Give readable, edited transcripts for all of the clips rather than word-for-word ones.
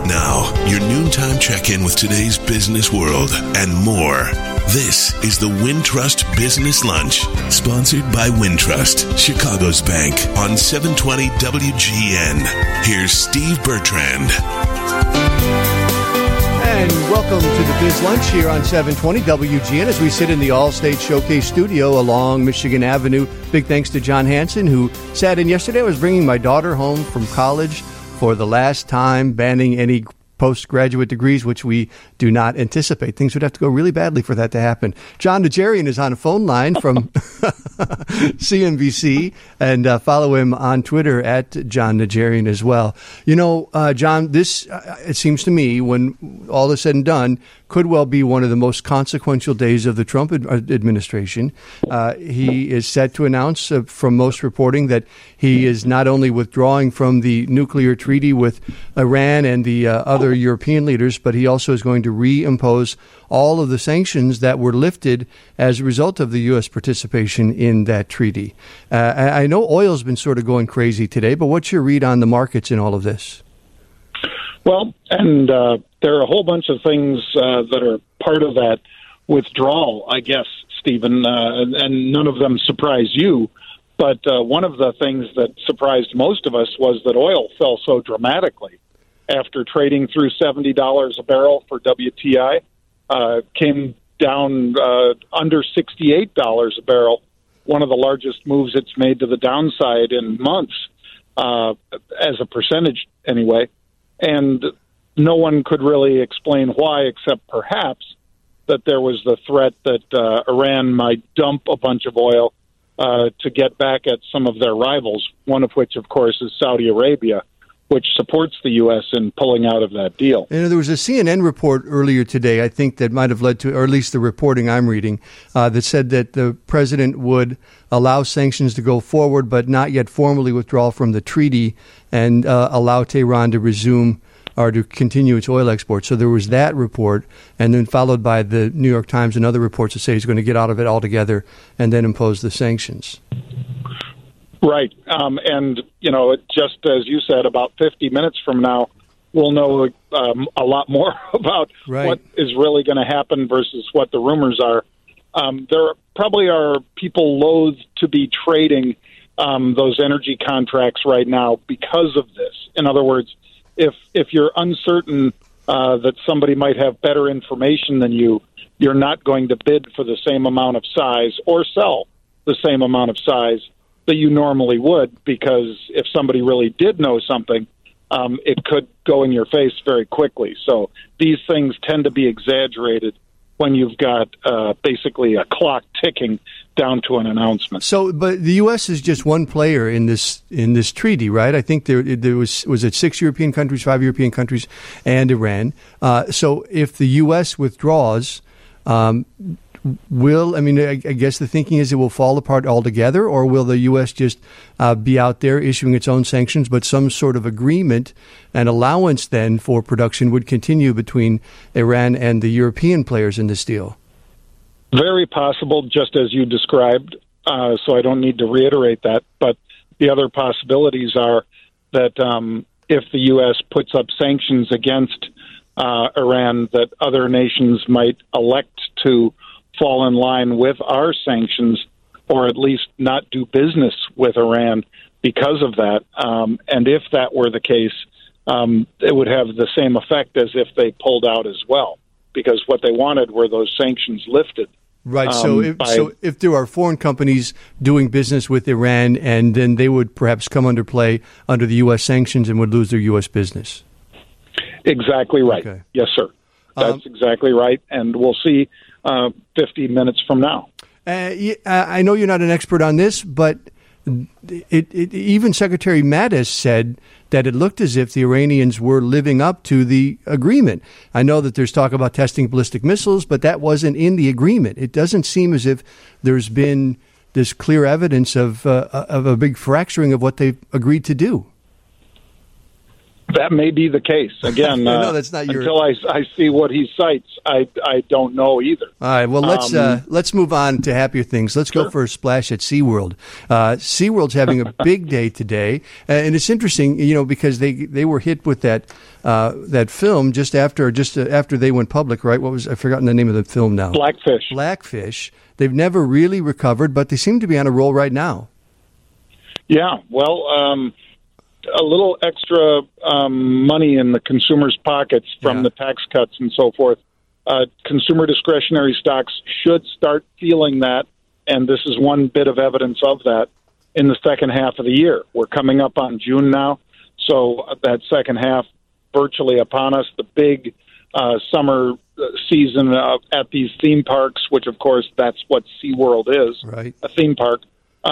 Now, your noontime check-in with today's business world and more. This is the Wintrust Business Lunch, sponsored by Wintrust, Chicago's bank, on 720 WGN. Here's Steve Bertrand. And welcome to the Biz Lunch here on 720 WGN as we sit in the Allstate Showcase studio along Michigan Avenue. Big thanks to John Hanson, who sat in yesterday. I was bringing my daughter home from college for the last time, banning any postgraduate degrees, which we do not anticipate. Things would have to go really badly for that to happen. John Najarian is on a phone line from CNBC, and follow him on Twitter at John Najarian as well. You know, John, this, it seems to me, when all is said and done, could well be one of the most consequential days of the Trump administration. He is set to announce, from most reporting, that he is not only withdrawing from the nuclear treaty with Iran and the other European leaders, but he also is going to reimpose all of the sanctions that were lifted as a result of the U.S. participation in that treaty. I know oil's been sort of going crazy today, but what's your read on the markets in all of this? Well, and there are a whole bunch of things that are part of that withdrawal, I guess, Stephen, and none of them surprise you. But one of the things that surprised most of us was that oil fell so dramatically after trading through $70 a barrel for WTI, came down under $68 a barrel, one of the largest moves it's made to the downside in months, as a percentage anyway. And no one could really explain why, except perhaps that there was the threat that Iran might dump a bunch of oil to get back at some of their rivals, one of which, of course, is Saudi Arabia, which supports the U.S. in pulling out of that deal. And there was a CNN report earlier today, I think, that might have led to, or at least the reporting I'm reading, that said that the president would allow sanctions to go forward, but not yet formally withdraw from the treaty and allow Tehran to resume or to continue its oil exports. So there was that report, and then followed by the New York Times and other reports that say he's going to get out of it altogether and then impose the sanctions. Right. And, you know, just as you said, about 50 minutes from now, we'll know a lot more about what is really going to happen versus what the rumors are. There probably are people loath to be trading those energy contracts right now because of this. In other words, if you're uncertain that somebody might have better information than you, you're not going to bid for the same amount of size or sell the same amount of size that you normally would, because if somebody really did know something, it could go in your face very quickly. So these things tend to be exaggerated when you've got basically a clock ticking down to an announcement. So, but the U.S. is just one player in this treaty, right? I think there was it 6 European countries, 5 European countries, and Iran. So if the U.S. withdraws, I guess the thinking is it will fall apart altogether, or will the U.S. just be out there issuing its own sanctions, but some sort of agreement and allowance then for production would continue between Iran and the European players in this deal? Very possible, just as you described, so I don't need to reiterate that. But the other possibilities are that if the U.S. puts up sanctions against Iran, that other nations might elect to fall in line with our sanctions, or at least not do business with Iran because of that. And if that were the case, it would have the same effect as if they pulled out as well, because what they wanted were those sanctions lifted. Right. So if there are foreign companies doing business with Iran, and then they would perhaps come under play under the U.S. sanctions and would lose their U.S. business. Exactly right. Okay. Yes, sir. That's exactly right. And we'll see 50 minutes from now. I know you're not an expert on this, but even Secretary Mattis said that it looked as if the Iranians were living up to the agreement. I know that there's talk about testing ballistic missiles, but that wasn't in the agreement. It doesn't seem as if there's been this clear evidence of a big fracturing of what they've agreed to do. That may be the case. Again, no, that's not until I see what he cites, I don't know either. All right, well, let's move on to happier things. Let's go for a splash at SeaWorld. SeaWorld's having a big day today, and it's interesting, because they were hit with that film just after they went public, right? I've forgotten the name of the film now. Blackfish. They've never really recovered, but they seem to be on a roll right now. Yeah, well, a little extra money in the consumers' pockets from the tax cuts and so forth. Consumer discretionary stocks should start feeling that, and this is one bit of evidence of that in the second half of the year. We're coming up on June now, so that second half virtually upon us. The big summer season at these theme parks, which, of course, that's what SeaWorld is, right. A theme park.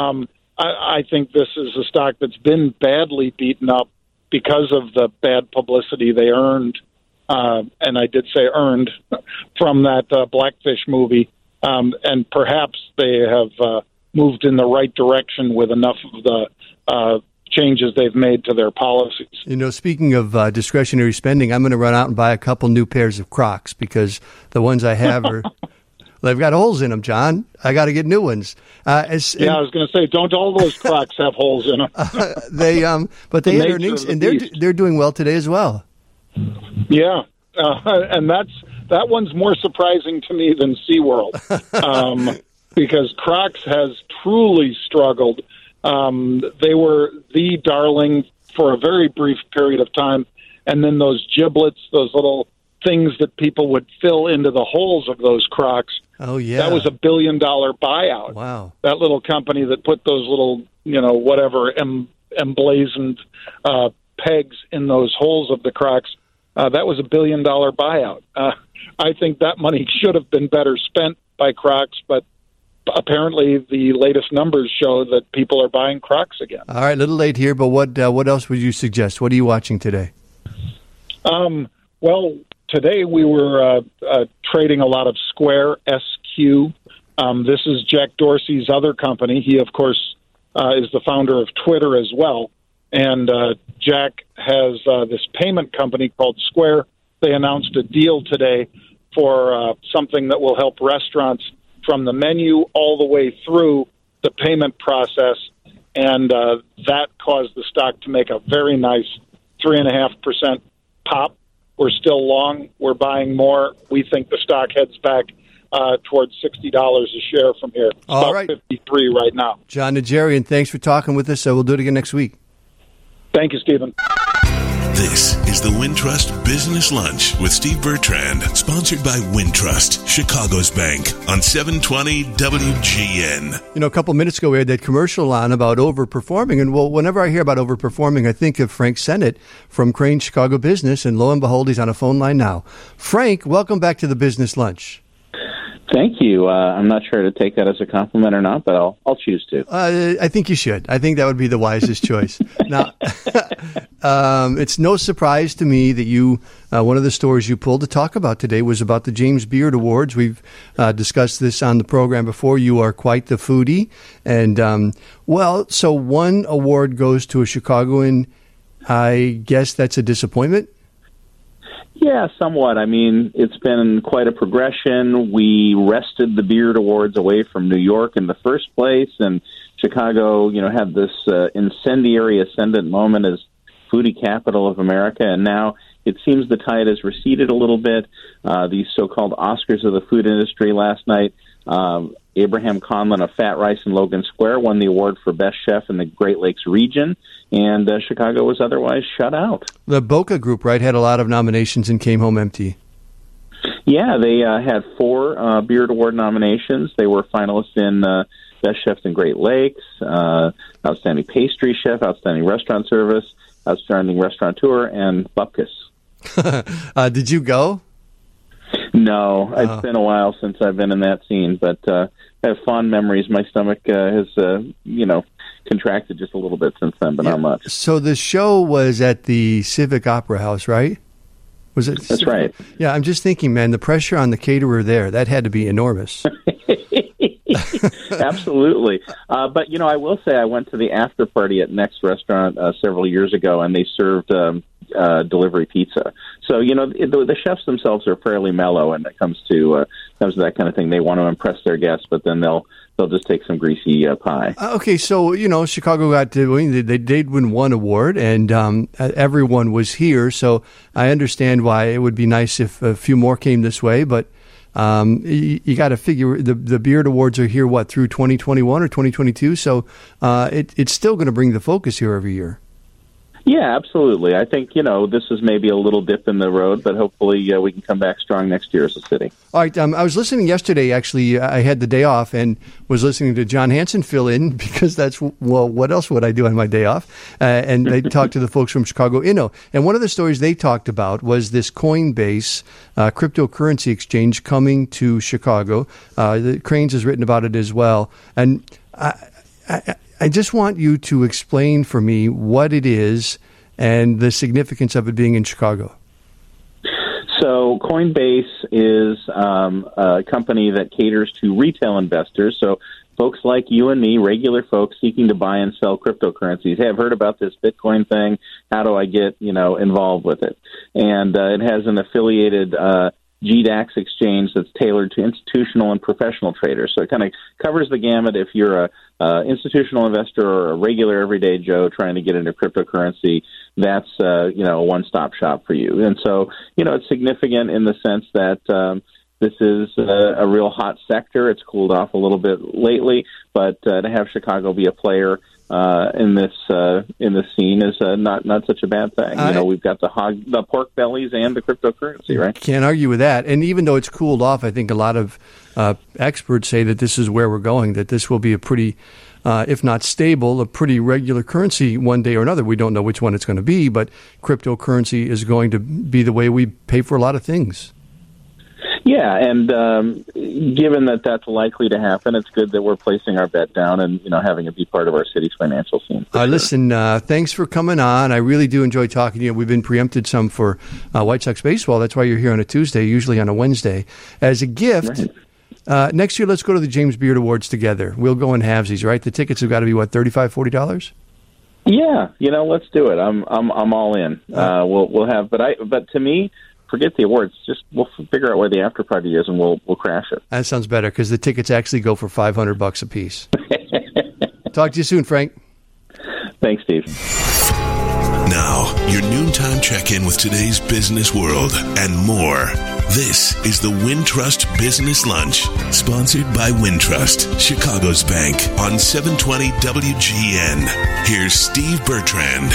I think this is a stock that's been badly beaten up because of the bad publicity they earned, and I did say earned, from that Blackfish movie. And perhaps they have moved in the right direction with enough of the changes they've made to their policies. Speaking of discretionary spending, I'm going to run out and buy a couple new pairs of Crocs because the ones I have are... They've got holes in them, John. I got to get new ones. I was going to say, don't all those Crocs have holes in them? But they had earnings, and they're doing well today as well. Yeah, and that one's more surprising to me than SeaWorld, because Crocs has truly struggled. They were the darling for a very brief period of time, and then those giblets, those little things that people would fill into the holes of those Crocs. Oh, yeah. That was $1 billion buyout. Wow. That little company that put those little, whatever, emblazoned pegs in those holes of the Crocs, that was $1 billion buyout. I think that money should have been better spent by Crocs, but apparently the latest numbers show that people are buying Crocs again. All right, a little late here, but what else would you suggest? What are you watching today? Well, today we were trading a lot of Square, SQ. This is Jack Dorsey's other company. He, of course, is the founder of Twitter as well. And Jack has this payment company called Square. They announced a deal today for something that will help restaurants from the menu all the way through the payment process. And that caused the stock to make a very nice 3.5% pop. We're still long. We're buying more. We think the stock heads back towards $60 a share from here. It's All about right. 53 right now. John Najarian, thanks for talking with us. We'll do it again next week. Thank you, Stephen. This is the Wintrust Business Lunch with Steve Bertrand, sponsored by Wintrust, Chicago's bank, on 720 WGN. A couple minutes ago we had that commercial on about overperforming, and whenever I hear about overperforming, I think of Frank Sennett from Crane Chicago Business, and lo and behold, he's on a phone line now. Frank, welcome back to the Business Lunch. Thank you. I'm not sure to take that as a compliment or not, but I'll choose to. I think you should. I think that would be the wisest choice. Now, it's no surprise to me that you one of the stories you pulled to talk about today was about the James Beard Awards. We've discussed this on the program before. You are quite the foodie, and so one award goes to a Chicagoan. I guess that's a disappointment. Yeah, somewhat. I mean, it's been quite a progression. We wrested the Beard Awards away from New York in the first place, and Chicago, had this incendiary ascendant moment as foodie capital of America, and now it seems the tide has receded a little bit. These so-called Oscars of the food industry last night, Abraham Conlon of Fat Rice in Logan Square won the award for Best Chef in the Great Lakes region, and Chicago was otherwise shut out. The Boca Group, right, had a lot of nominations and came home empty. Yeah, they had 4 Beard Award nominations. They were finalists in Best Chefs in Great Lakes, Outstanding Pastry Chef, Outstanding Restaurant Service, Outstanding Restaurateur, and Bupkis. Did you go? No, it's been a while since I've been in that scene, but I have fond memories. My stomach has, contracted just a little bit since then, but not much. So the show was at the Civic Opera House, right? Was it? That's right. Yeah, I'm just thinking, man, the pressure on the caterer there, that had to be enormous. Absolutely. But, I will say I went to the after party at Next Restaurant several years ago, and they served delivery pizza. So, the chefs themselves are fairly mellow when it comes to that kind of thing. They want to impress their guests, but then they'll just take some greasy pie. Okay, so, Chicago got to, they did win one award, and everyone was here, so I understand why it would be nice if a few more came this way, but you got to figure the Beard Awards are here, through 2021 or 2022, so it's still going to bring the focus here every year. Yeah, absolutely. I think, this is maybe a little dip in the road, but hopefully we can come back strong next year as a city. All right. I was listening yesterday, actually. I had the day off and was listening to John Hanson fill in because what else would I do on my day off? And they talked to the folks from Chicago Inno. And one of the stories they talked about was this Coinbase cryptocurrency exchange coming to Chicago. The Cranes has written about it as well. And I just want you to explain for me what it is and the significance of it being in Chicago. So Coinbase is a company that caters to retail investors. So folks like you and me, regular folks seeking to buy and sell cryptocurrencies. Hey, I've heard about this Bitcoin thing. How do I get, involved with it? And it has an affiliated GDAX exchange that's tailored to institutional and professional traders. So it kind of covers the gamut if you're a institutional investor or a regular everyday Joe trying to get into cryptocurrency. That's a one-stop shop for you. And so it's significant in the sense that this is a real hot sector. It's cooled off a little bit lately, but to have Chicago be a player in this scene is not such a bad thing. We've got the pork bellies and the cryptocurrency, right? Can't argue with that. And even though it's cooled off, I think a lot of experts say that this is where we're going, that this will be a pretty, if not stable, a pretty regular currency one day or another. We don't know which one it's going to be, but cryptocurrency is going to be the way we pay for a lot of things. Yeah, and given that that's likely to happen, it's good that we're placing our bet down and having it be part of our city's financial scene. Listen, thanks for coming on. I really do enjoy talking to you. We've been preempted some for White Sox baseball. That's why you're here on a Tuesday, usually on a Wednesday. As a gift, next year let's go to the James Beard Awards together. We'll go in halvesies, right? The tickets have got to be $35, $40? Yeah, let's do it. I'm all in. We'll have, but to me, forget the awards. Just we'll figure out where the after party is, and we'll crash it. That sounds better because the tickets actually go for $500 a piece. Talk to you soon, Frank. Thanks, Steve. Now, your noontime check-in with today's business world and more. This is the Wintrust Business Lunch, sponsored by Wintrust, Chicago's bank, on 720 WGN. Here's Steve Bertrand.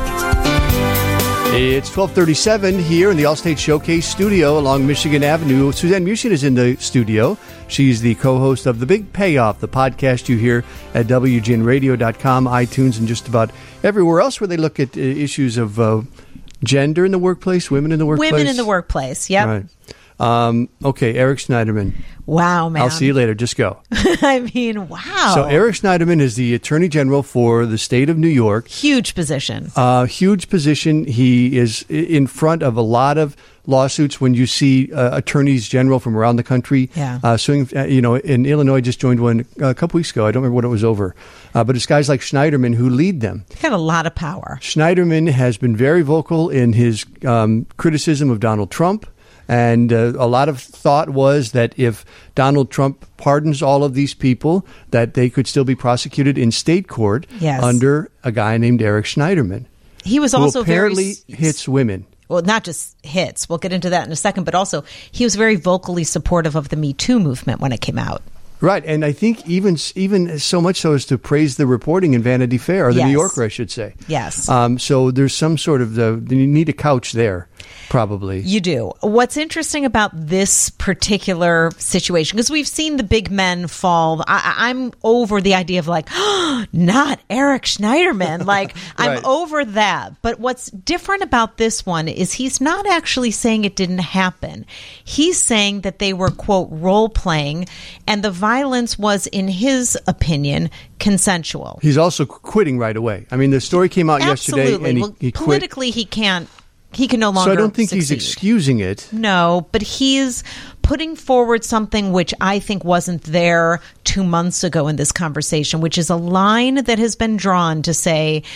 It's 12:37 here in the Allstate Showcase studio along Michigan Avenue. Suzanne Mushin is in the studio. She's the co-host of The Big Payoff, the podcast you hear at WGNradio.com, iTunes, and just about everywhere else where they look at issues of gender in the workplace, women in the workplace. Women in the workplace, yep. Right. Okay, Eric Schneiderman. Wow, man. I'll see you later. Just go. I mean, wow. So Eric Schneiderman is the Attorney General for the state of New York. Huge position. Huge position. He is in front of a lot of lawsuits when you see attorneys general from around the country suing. In Illinois, just joined one a couple weeks ago. I don't remember what it was over. But it's guys like Schneiderman who lead them. He's got a lot of power. Schneiderman has been very vocal in his criticism of Donald Trump. And a lot of thought was that if Donald Trump pardons all of these people, that they could still be prosecuted in state court under a guy named Eric Schneiderman. He was also apparently hits women. Well, not just hits. We'll get into that in a second. But also, he was very vocally supportive of the Me Too movement when it came out. Right, and I think even so much so as to praise the reporting in Vanity Fair, or the New Yorker, I should say. Yes. So there's some sort of you need a couch there, probably. You do. What's interesting about this particular situation, because we've seen the big men fall. I'm over the idea of not Eric Schneiderman. Right. I'm over that. But what's different about this one is he's not actually saying it didn't happen. He's saying that they were, quote, role playing, and the violence was, in his opinion, consensual. He's also quitting right away. I mean, the story came out yesterday, and he politically quit. He can no longer So I don't think succeed. He's excusing it. No, but he's putting forward something which I think wasn't there 2 months ago in this conversation, which is a line that has been drawn to say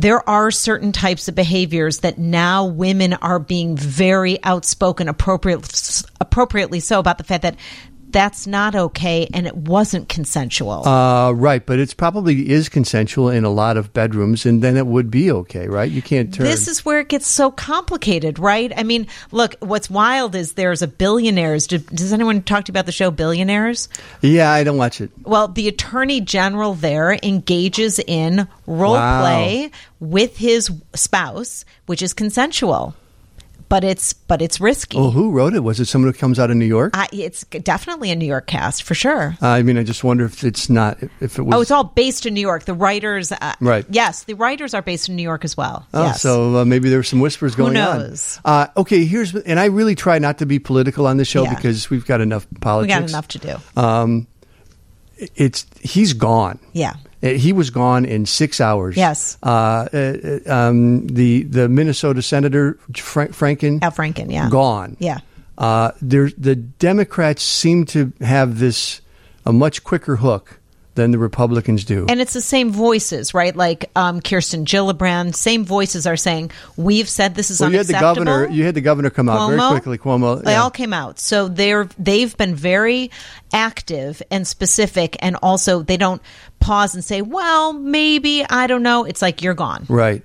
there are certain types of behaviors that now women are being very outspoken, appropriately so, about the fact that that's not okay and it wasn't consensual. Right, but it probably is consensual in a lot of bedrooms, and then it would be okay, right? You can't turn. This is where it gets so complicated, right? I mean, look, what's wild is there's a Billionaires. Does anyone talk to you about the show Billionaires? Yeah, I don't watch it. Well, the attorney general there engages in role play with his spouse, which is consensual. But it's risky. Oh, who wrote it? Was it someone who comes out of New York? It's definitely a New York cast, for sure. I mean, I just wonder if it's not, if it was... Oh, it's all based in New York. The writers... right. Yes, the writers are based in New York as well. Oh, yes. So maybe there's some whispers going on. Who knows? Okay, and I really try not to be political on this show because we've got enough politics. We got enough to do. He's gone. Yeah. He was gone in 6 hours. Yes. The Minnesota Senator Franken. Al Franken, yeah. Gone. Yeah. The Democrats seem to have a much quicker hook than the Republicans do. And it's the same voices, right? Like Kirsten Gillibrand, same voices are saying, we've said this is unacceptable. You had the governor come out very quickly, Cuomo. They all came out. So they've been very active and specific, and also they don't pause and say, well, maybe, I don't know. It's like, you're gone. Right.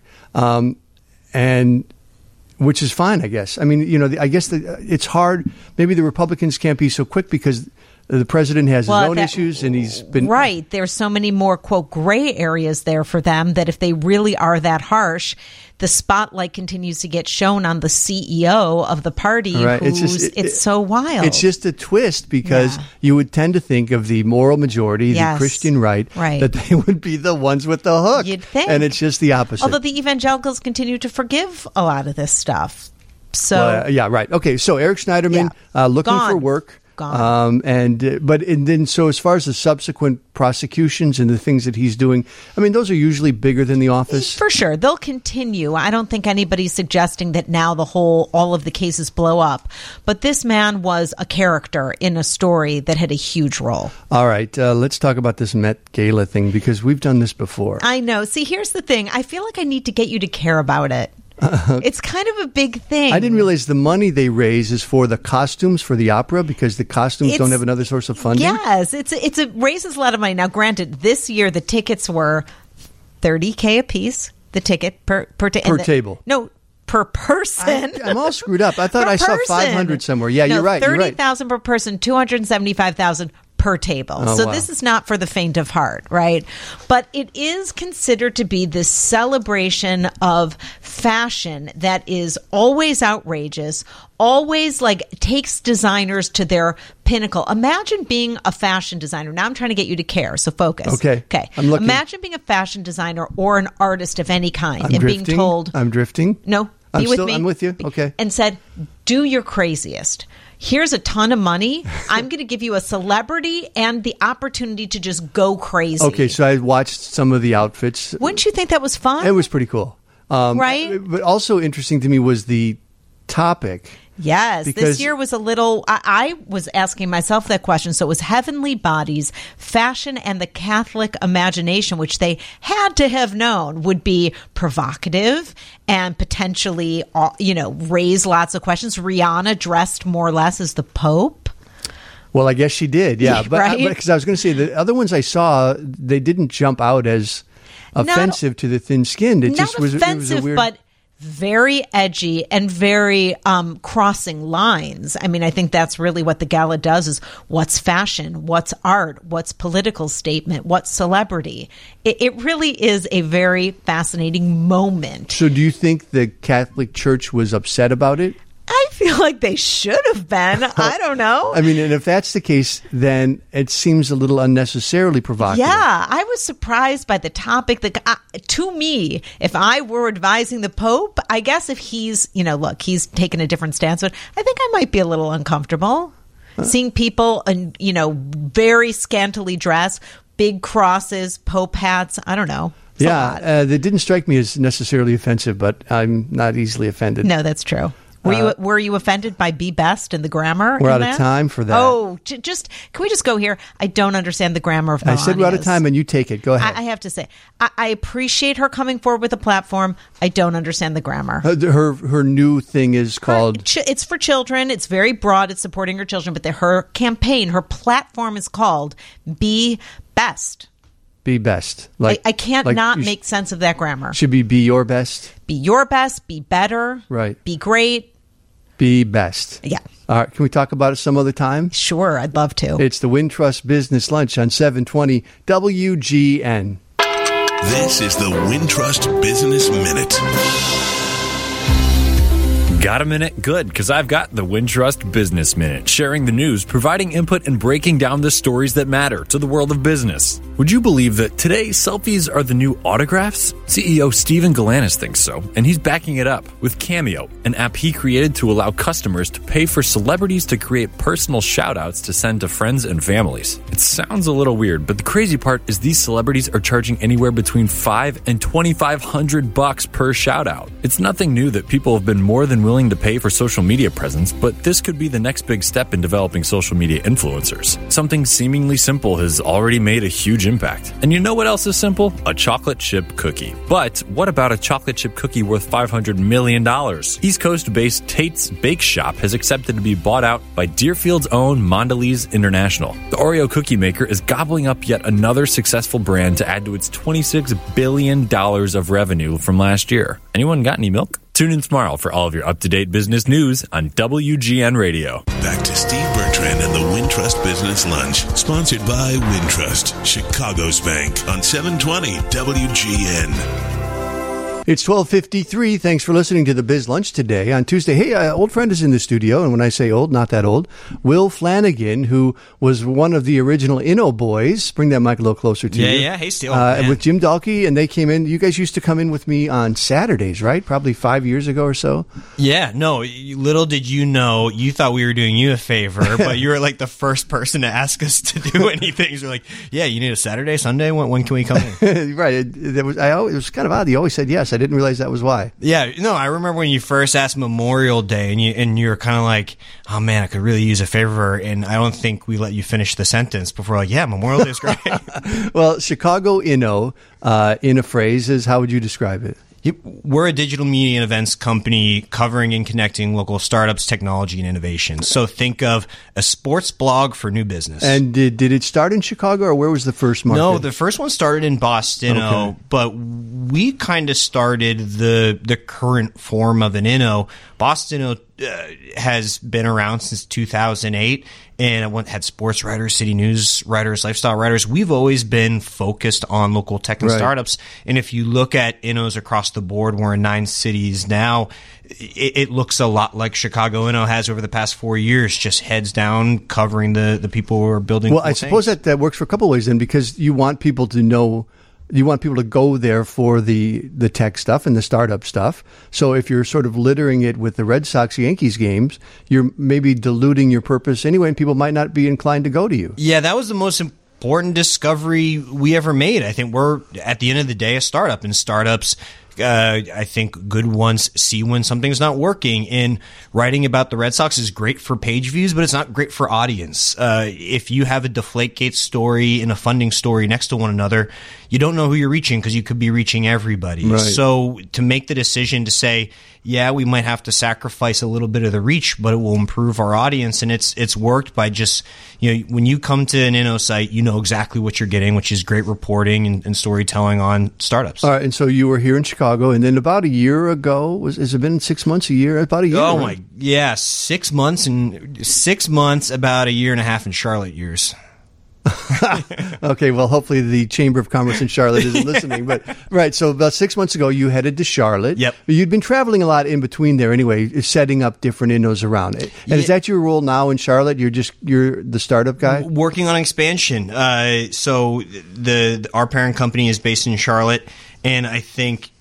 And which is fine, I guess. I mean, I guess it's hard. Maybe the Republicans can't be so quick because the president has his own issues, and he's been... Right. There's so many more, quote, gray areas there for them that if they really are that harsh, the spotlight continues to get shown on the CEO of the party. Right. It's so wild. It's just a twist because you would tend to think of the moral majority, the Christian right, that they would be the ones with the hook. You'd think. And it's just the opposite. Although the evagelicals continue to forgive a lot of this stuff. So yeah, right. Okay, so Eric Schneiderman looking for work. Gone. So as far as the subsequent prosecutions and the things that he's doing, I mean, those are usually bigger than The Office. For sure. They'll continue. I don't think anybody's suggesting that now all of the cases blow up. But this man was a character in a story that had a huge role. All right. Let's talk about this Met Gala thing because we've done this before. I know. See, here's the thing. I feel like I need to get you to care about it. It's kind of a big thing. I didn't realize the money they raise is for the costumes for the opera because the costumes don't have another source of funding. Yes, it raises a lot of money. Now, granted, this year the tickets were $30K a piece. The ticket per table. No, per person. I'm all screwed up. I thought I saw 500 somewhere. Yeah, you're right. $30,000 per person, $275,000 per table. This is not for the faint of heart, right? But it is considered to be this celebration of fashion that is always outrageous, always takes designers to their pinnacle. Imagine being a fashion designer. Now I'm trying to get you to care, so focus. Okay. I'm looking. Imagine being a fashion designer or an artist of any kind being told... I'm drifting. No, be with me. I'm with you. Okay. And said, do your craziest. Here's a ton of money. I'm going to give you a celebrity and the opportunity to just go crazy. Okay, so I watched some of the outfits. Wouldn't you think that was fun? It was pretty cool. Right? But also interesting to me was the topic. Yes, this year was a little... I was asking myself that question. So it was Heavenly Bodies, Fashion, and the Catholic Imagination, which they had to have known would be provocative and potentially, raise lots of questions. Rihanna dressed more or less as the Pope. Well, I guess she did, yeah. Right? Because I was going to say, the other ones I saw, they didn't jump out as offensive to the thin-skinned. It just was a weird... but very edgy and very crossing lines. I mean, I think that's really what the gala does is what's fashion, what's art, what's political statement, what's celebrity. It really is a very fascinating moment. So do you think the Catholic Church was upset about it? I feel like they should have been. I don't know. I mean, and if that's the case, then it seems a little unnecessarily provocative. Yeah, I was surprised by the topic. To me, if I were advising the Pope, I guess if he's, he's taken a different stance, but I think I might be a little uncomfortable seeing people, very scantily dressed, big crosses, Pope hats. I don't know. They didn't strike me as necessarily offensive, but I'm not easily offended. No, that's true. Were you offended by "be best" and the grammar? We're out of time for that. Oh, can we just go here? I don't understand the grammar of Melania's. I said we're out of time, and you take it. Go ahead. I have to say, I appreciate her coming forward with a platform. I don't understand the grammar. Her new thing is called... It's for children. It's very broad. It's supporting her children. But her campaign, her platform is called "Be Best." Be best. I can't not make sense of that grammar. Should be your best. Be your best. Be better. Right. Be great. Be best. Yeah. All right. Can we talk about it some other time? Sure. I'd love to. It's the Wintrust Business Lunch on 720 WGN. This is the Wintrust Business Minute. Got a minute? Good, because I've got the Wintrust Business Minute, sharing the news, providing input, and breaking down the stories that matter to the world of business. Would you believe that today selfies are the new autographs? CEO Steven Galanis thinks so, and he's backing it up with Cameo, an app he created to allow customers to pay for celebrities to create personal shout-outs to send to friends and families. It sounds a little weird, but the crazy part is these celebrities are charging anywhere between $500 and $2,500 per shout-out. It's nothing new that people have been more than willing to pay for social media presence, but this could be the next big step in developing social media influencers. Something seemingly simple has already made a huge impact. And you know what else is simple? A chocolate chip cookie. But what about a chocolate chip cookie worth $500 million? East Coast-based Tate's Bake Shop has accepted to be bought out by Deerfield's own Mondelez International. The Oreo cookie maker is gobbling up yet another successful brand to add to its $26 billion of revenue from last year. Anyone got any milk? Tune in tomorrow for all of your up-to-date business news on WGN Radio. Back to Steve Bertrand and the Wintrust Business Lunch, sponsored by Wintrust, Chicago's bank, on 720 WGN. It's 12:53. Thanks for listening to the Biz Lunch today on Tuesday. Hey, old friend is in the studio, and when I say old, not that old. Will Flanagan, who was one of the original Inno boys. Bring that mic a little closer to you. Yeah. Hey, Steve. With Jim Dahlke, and they came in. You guys used to come in with me on Saturdays, right? Probably 5 years ago or so. Yeah. No, little did you know, you thought we were doing you a favor, but you were like the first person to ask us to do anything. You're like, yeah, you need a Saturday, Sunday? When can we come in? Right. It was kind of odd. You always said yes. I didn't realize that was why. Yeah, no, I remember when you first asked Memorial Day, and you were kind of like, oh man, I could really use a favor, and I don't think we let you finish the sentence before. Like, yeah, Memorial Day is great. Well, Chicago Inno, in a phrase, is how would you describe it? We're a digital media and events company covering and connecting local startups, technology, and innovation. So think of a sports blog for new business. And did it start in Chicago, or where was the first market? No, the first one started in Boston, okay. But we kind of started the current form of an Inno. Boston has been around since 2008, and had sports writers, city news writers, lifestyle writers. We've always been focused on local tech and startups. And if you look at Innos across the board, we're in 9 cities now. It looks a lot like Chicago Inno has over the past 4 years, just heads down covering the people who are building. Well, I suppose that works for a couple of ways then, because you want people to know. You want people to go there for the tech stuff and the startup stuff. So if you're sort of littering it with the Red Sox-Yankees games, you're maybe diluting your purpose anyway, and people might not be inclined to go to you. Yeah, that was the most important discovery we ever made. I think we're, at the end of the day, a startup, and startups, I think good ones see when something's not working. And writing about the Red Sox is great for page views, but it's not great for audience. If you have a Deflategate story and a funding story next to one another, you don't know who you're reaching because you could be reaching everybody. Right. So to make the decision to say, yeah, we might have to sacrifice a little bit of the reach, but it will improve our audience. And it's worked by just, when you come to an Inno site, you know exactly what you're getting, which is great reporting and storytelling on startups. All right. And so you were here in Chicago, and then about a year ago, has it been 6 months, a year? About a year? Oh, right? 6 months, and 6 months, about a year and a half in Charlotte years. Okay, well, hopefully the Chamber of Commerce in Charlotte isn't listening. But right, so about 6 months ago, you headed to Charlotte. Yep. But you'd been traveling a lot in between there anyway, setting up different Innos around it. And is that your role now in Charlotte? You're the startup guy? Working on expansion. So our parent company is based in Charlotte, and I think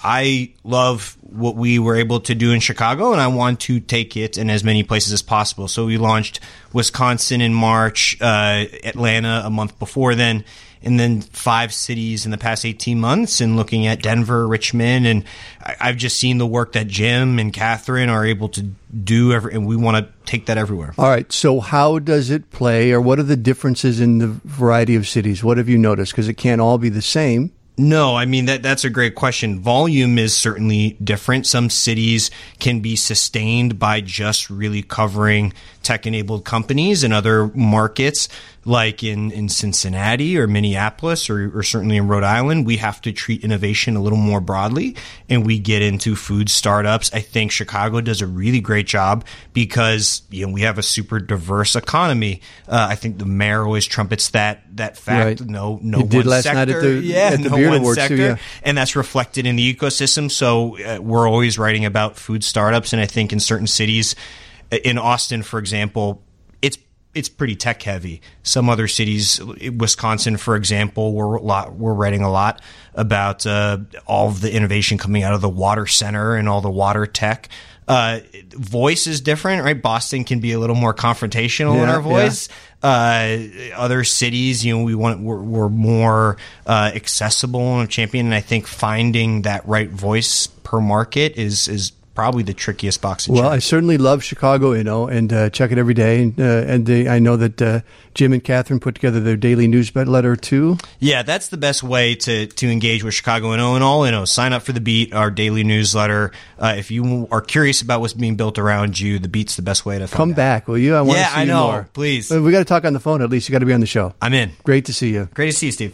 I love what we were able to do in Chicago, and I want to take it in as many places as possible. So we launched Wisconsin in March, Atlanta a month before then, and then 5 cities in the past 18 months, and looking at Denver, Richmond, and I've just seen the work that Jim and Catherine are able to do, and we want to take that everywhere. All right, so how does it play, or what are the differences in the variety of cities? What have you noticed? Because it can't all be the same. No, I mean, that's a great question. Volume is certainly different. Some cities can be sustained by just really covering tech-enabled companies, and other markets, like in Cincinnati or Minneapolis or certainly in Rhode Island, we have to treat innovation a little more broadly, and we get into food startups. I think Chicago does a really great job because we have a super diverse economy. I think the mayor always trumpets that fact. Right. No you one did last sector. night at the no Beard one Awards sector, too, yeah. and that's reflected in the ecosystem. So we're always writing about food startups, and I think in certain cities, in Austin, for example, it's pretty tech heavy. Some other cities, Wisconsin, for example, we're writing a lot about all of the innovation coming out of the water center and all the water tech. Voice is different, right? Boston can be a little more confrontational in our voice. Yeah. Other cities, we're more accessible and champion. And I think finding that right voice per market is probably the trickiest box to check. Well, I certainly love Chicago, and check it every day. And I know that Jim and Catherine put together their daily newsletter too. Yeah, that's the best way to engage with Chicago and all. Sign up for The Beat, our daily newsletter. If you are curious about what's being built around you, The Beat's the best way to find Come out. back, will you? I want to see you more. Please. We got to talk on the phone. At least you got to be on the show. I'm in. Great to see you. Great to see you, Steve.